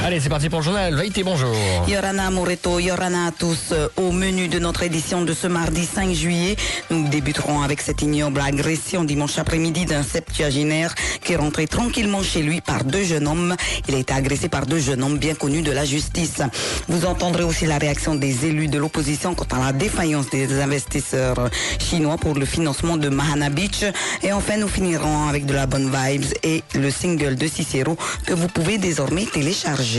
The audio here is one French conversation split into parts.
Allez, c'est parti pour le journal. Vaïté, bonjour. Yorana Moreto, Yorana à tous. Au menu de notre édition de ce mardi 5 juillet, nous débuterons avec cette ignoble agression dimanche après-midi d'un septuagénaire qui est rentré tranquillement chez lui par deux jeunes hommes. Il a été agressé par deux jeunes hommes bien connus de la justice. Vous entendrez aussi la réaction des élus de l'opposition quant à la défaillance des investisseurs chinois pour le financement de Mahana Beach. Et enfin, nous finirons avec de la bonne vibes et le single de Cicero que vous pouvez désormais télécharger.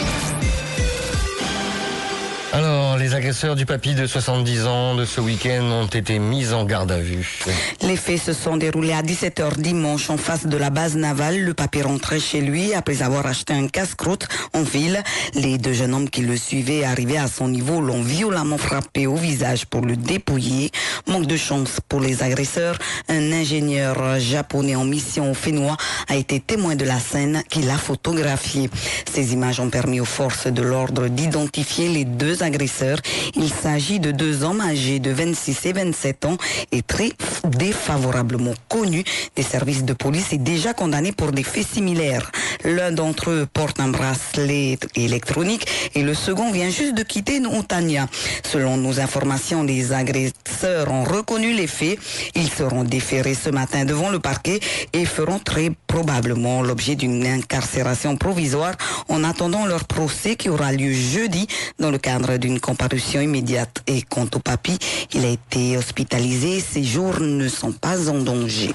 Alors, les agresseurs du papy de 70 ans de ce week-end ont été mis en garde à vue. Les faits se sont déroulés à 17h dimanche en face de la base navale. Le papy rentrait chez lui après avoir acheté un casse-croûte en ville. Les deux jeunes hommes qui le suivaient, arrivés à son niveau, l'ont violemment frappé au visage pour le dépouiller. Manque de chance pour les agresseurs. Un ingénieur japonais en mission au Fénois a été témoin de la scène qu'il a photographiée. Ces images ont permis aux forces de l'ordre d'identifier les deux agresseurs. Il s'agit de deux hommes âgés de 26 et 27 ans et très défavorablement connus des services de police et déjà condamnés pour des faits similaires. L'un d'entre eux porte un bracelet électronique et le second vient juste de quitter Nontania. Selon nos informations, les agresseurs ont reconnu les faits. Ils seront déférés ce matin devant le parquet et feront très probablement l'objet d'une incarcération provisoire en attendant leur procès qui aura lieu jeudi dans le cadre d'une comparution immédiate. Et quant au papy, il a été hospitalisé. Ses jours ne sont pas en danger.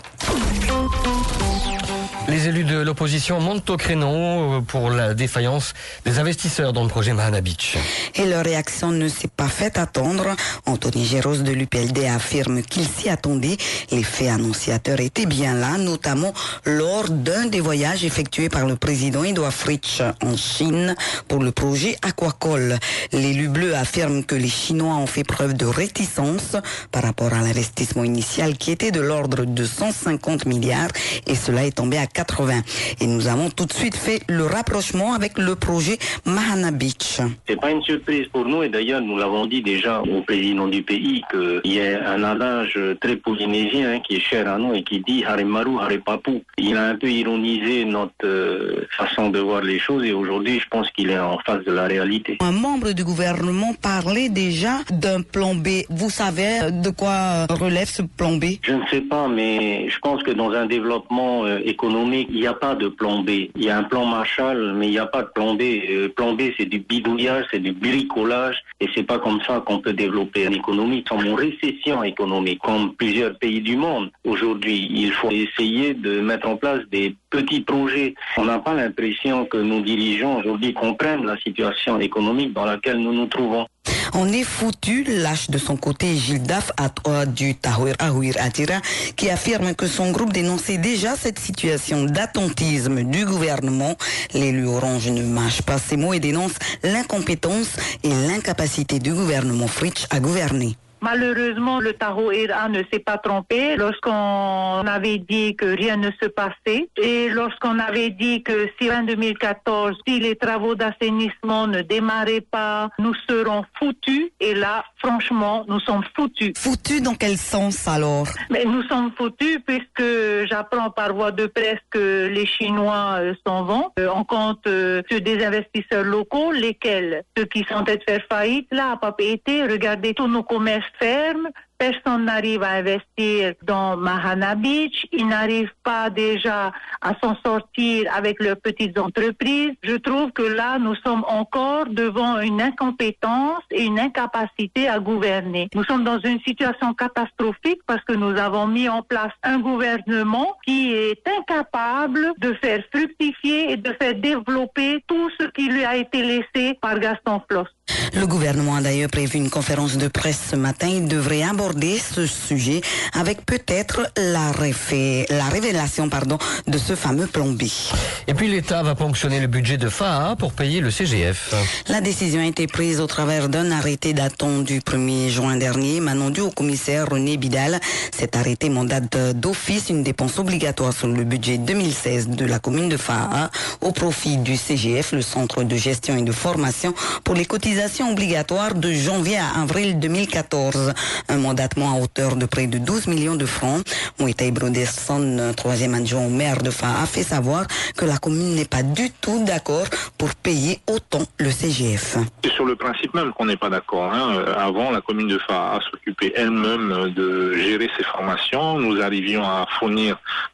Les élus de l'opposition montent au créneau pour la défaillance des investisseurs dans le projet Mahana Beach. Et leur réaction ne s'est pas fait attendre. Anthony Géros de l'UPLD affirme qu'il s'y attendait. Les faits annonciateurs étaient bien là, notamment lors d'un des voyages effectués par le président Édouard Fritsch en Chine pour le projet Aquacol. L'élu bleu affirme que les Chinois ont fait preuve de réticence par rapport à l'investissement initial qui était de l'ordre de 150 milliards et cela est tombé à 80. Et nous avons tout de suite fait le rapprochement avec le projet Mahana Beach. C'est pas une surprise pour nous et d'ailleurs nous l'avons dit déjà au président du pays qu'il y a un adage très polynésien qui est cher à nous et qui dit Haremaru Harepapu. Il a un peu ironisé notre façon de voir les choses et aujourd'hui je pense qu'il est en face de la réalité. Un membre du gouvernement parlait déjà d'un plan B. Vous savez de quoi relève ce plan B? Je ne sais pas, mais je pense que dans un développement économique, il n'y a pas de plan B. Il y a un plan Marshall, mais il n'y a pas de plan B. Plan B, c'est du bidouillage, c'est du bricolage, et c'est pas comme ça qu'on peut développer une économie. Nous sommes en récession économique, comme plusieurs pays du monde. Aujourd'hui, il faut essayer de mettre en place des petits projets. On n'a pas l'impression que nos dirigeants aujourd'hui comprennent la situation économique dans laquelle nous nous trouvons. On est foutu, lâche de son côté Gilles Daf du Tahouir Ahouir Atira, qui affirme que son groupe dénonçait déjà cette situation d'attentisme du gouvernement. L'élu orange ne mâche pas ses mots et dénonce l'incompétence et l'incapacité du gouvernement Fritsch à gouverner. Malheureusement, le Tahouira ne s'est pas trompé lorsqu'on avait dit que rien ne se passait et lorsqu'on avait dit que si en 2014, si les travaux d'assainissement ne démarraient pas, nous serons foutus. Et là, franchement, nous sommes foutus. Foutus dans quel sens alors? Mais nous sommes foutus puisque j'apprends par voie de presse que les Chinois s'en vont. On compte sur des investisseurs locaux, lesquels, ceux qui sont en train de faire faillite, là, à Papeete, regardez tous nos commerces ferme, personne n'arrive à investir dans Mahana Beach, ils n'arrivent pas déjà à s'en sortir avec leurs petites entreprises. Je trouve que là, nous sommes encore devant une incompétence et une incapacité à gouverner. Nous sommes dans une situation catastrophique parce que nous avons mis en place un gouvernement qui est incapable de faire fructifier et de faire développer tout ce qui lui a été laissé par Gaston Floss. Le gouvernement a d'ailleurs prévu une conférence de presse ce matin. Il devrait aborder ce sujet avec peut-être la révélation de ce fameux plan B. Et puis l'État va ponctionner le budget de FAA pour payer le CGF. La décision a été prise au travers d'un arrêté datant du 1er juin dernier, manant dû au commissaire René Bidal. Cet arrêté mandate d'office une dépense obligatoire sur le budget 2016 de la commune de FAA au profit du CGF, le Centre de gestion et de formation pour les cotisations cotisation obligatoire de janvier à avril 2014. Un mandatement à hauteur de près de 12 millions de francs. Moïtaï Brodesson, troisième adjoint au maire de Fa'a, a fait savoir que la commune n'est pas du tout d'accord pour payer autant le CGF. C'est sur le principe même qu'on n'est pas d'accord. Avant, la commune de Fa'a s'occupait elle-même de gérer ses formations. Nous arrivions à fournir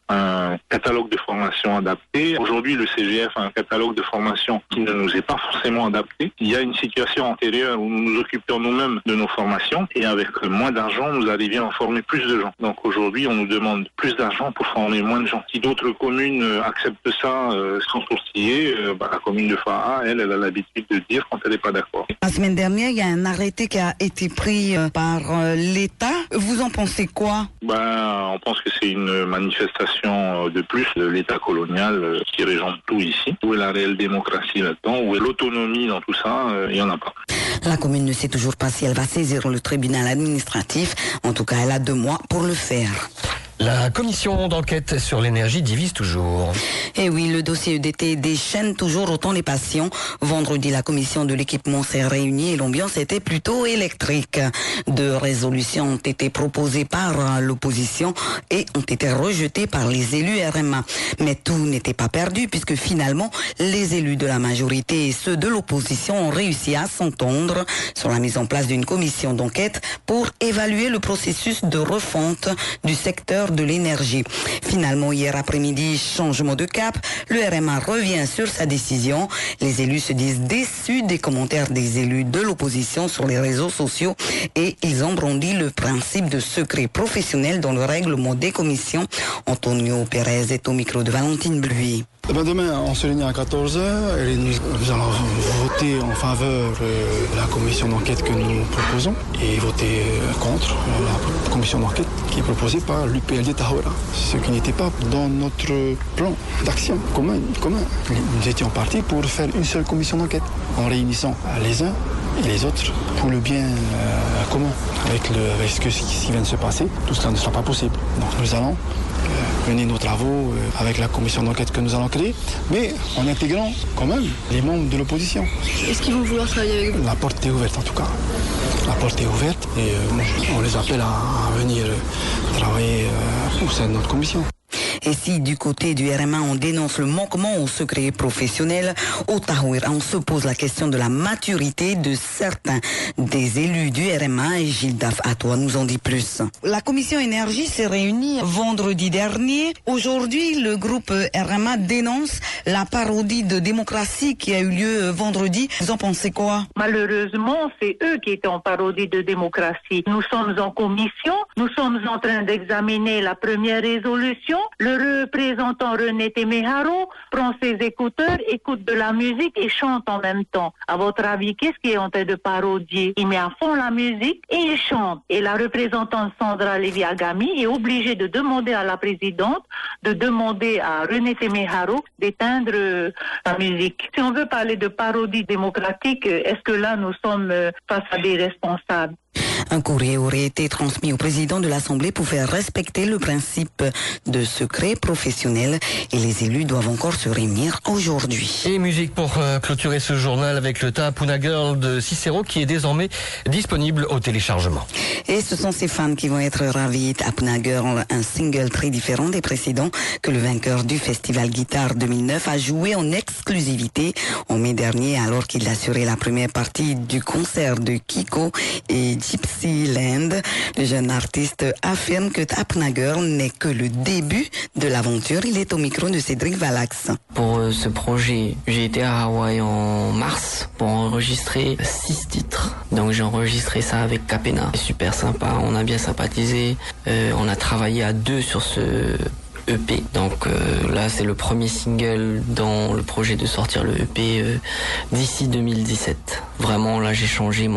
un catalogue de formation adapté. Aujourd'hui, le CGF a un catalogue de formation qui ne nous est pas forcément adapté. Il y a une situation antérieure où nous nous occupions nous-mêmes de nos formations et avec moins d'argent, nous arrivions à former plus de gens. Donc aujourd'hui, on nous demande plus d'argent pour former moins de gens. Si d'autres communes acceptent ça sans sourciller, la commune de Fa'a, elle a l'habitude de dire quand elle n'est pas d'accord. La semaine dernière, il y a un arrêté qui a été pris par l'État. Vous en pensez quoi? On pense que c'est une manifestation de plus de l'État colonial qui régente tout ici. Où est la réelle démocratie là-dedans? Où est l'autonomie dans tout ça? Il n'y en a pas. La commune ne sait toujours pas si elle va saisir le tribunal administratif. En tout cas, elle a 2 mois pour le faire. La commission d'enquête sur l'énergie divise toujours. Et oui, le dossier EDT déchaîne toujours autant les passions. Vendredi, la commission de l'équipement s'est réunie et l'ambiance était plutôt électrique. 2 résolutions ont été proposées par l'opposition et ont été rejetées par les élus RMA. Mais tout n'était pas perdu puisque finalement, les élus de la majorité et ceux de l'opposition ont réussi à s'entendre sur la mise en place d'une commission d'enquête pour évaluer le processus de refonte du secteur de l'énergie. Finalement, hier après-midi, changement de cap, le RMA revient sur sa décision. Les élus se disent déçus des commentaires des élus de l'opposition sur les réseaux sociaux et ils ont brandi le principe de secret professionnel dans le règlement des commissions. Antonio Pérez est au micro de Valentine Bluy. Demain, on se réunit à 14h et nous allons voter en faveur de la commission d'enquête que nous proposons et voter contre la commission d'enquête qui est proposée par l'UPLD Tahoura, ce qui n'était pas dans notre plan d'action commun. Nous étions partis pour faire une seule commission d'enquête en réunissant les uns et les autres pour le bien commun. Avec ce qui vient de se passer, tout cela ne sera pas possible. Donc nous allons mener nos travaux avec la commission d'enquête que nous allons créer, mais en intégrant quand même les membres de l'opposition. Est-ce qu'ils vont vouloir travailler avec vous? La porte est ouverte en tout cas. La porte est ouverte et on les appelle à venir travailler au sein de notre commission. Et si du côté du RMA on dénonce le manquement au secret professionnel, au Tahoura on se pose la question de la maturité de certains des élus du RMA et Gilles Daf à toi nous en dit plus. La commission énergie s'est réunie vendredi dernier. Aujourd'hui, le groupe RMA dénonce la parodie de démocratie qui a eu lieu vendredi. Vous en pensez quoi? Malheureusement, c'est eux qui étaient en parodie de démocratie. Nous sommes en commission, nous sommes en train d'examiner la première résolution. Le représentant René Temeharo prend ses écouteurs, écoute de la musique et chante en même temps. À votre avis, qu'est-ce qu'il est en train de parodier? Il met à fond la musique et il chante. Et la représentante Sandra Lévy-Agami est obligée de demander à la présidente, de demander à René Temeharo d'éteindre la musique. Si on veut parler de parodie démocratique, est-ce que là nous sommes face à des responsables? Un courrier aurait été transmis au président de l'Assemblée pour faire respecter le principe de secret professionnel et les élus doivent encore se réunir aujourd'hui. Et musique pour clôturer ce journal avec le Tahapuna Girl de Cicero qui est désormais disponible au téléchargement. Et ce sont ces fans qui vont être ravis. Tahapuna Girl, un single très différent des précédents que le vainqueur du Festival Guitare 2009 a joué en exclusivité en mai dernier alors qu'il assurait la première partie du concert de Kiko et Gypsyland. Le jeune artiste affirme que Tahapuna Girl n'est que le début de l'aventure. Il est au micro de Cédric Valax. Pour ce projet, j'ai été à Hawaï en mars pour enregistrer 6 titres. Donc j'ai enregistré ça avec Capena. Super sympa, on a bien sympathisé. On a travaillé à 2 sur ce EP. Donc là c'est le premier single dans le projet de sortir le EP d'ici 2017. Vraiment là j'ai changé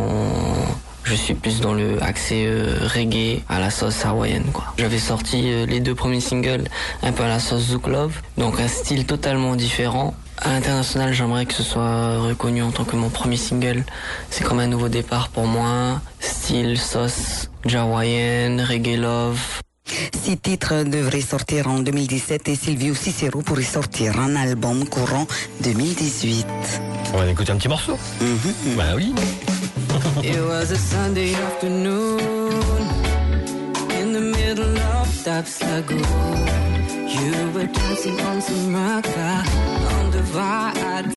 Je suis plus dans le accès reggae à la sauce hawaïenne quoi. J'avais sorti les 2 premiers singles un peu à la sauce Zouk Love, donc un style totalement différent. À l'international, j'aimerais que ce soit reconnu en tant que mon premier single. C'est comme un nouveau départ pour moi. Style sauce hawaïenne, reggae love. 6 titres devraient sortir en 2017 et Silvio Cicero pourrait sortir un album courant 2018. On va écouter un petit morceau. Bah oui. It was a Sunday afternoon in the middle of Ducks Lagoon. You were dancing on some rock on the vibe.